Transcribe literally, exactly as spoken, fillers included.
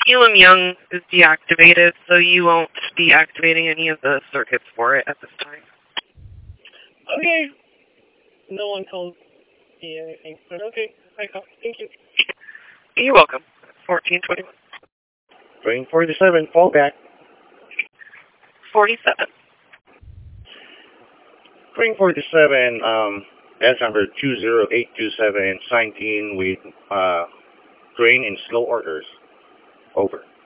Elam Young is deactivated, so you won't be activating any of the circuits for it at this time. Okay. No one told me anything, but okay. I call. Thank you. You're welcome. fourteen twenty-one. Green forty-seven, fallback. forty-seven. Green forty-seven, um, that's number two zero eight two seven, signed in with, uh, grain in slow orders. Over.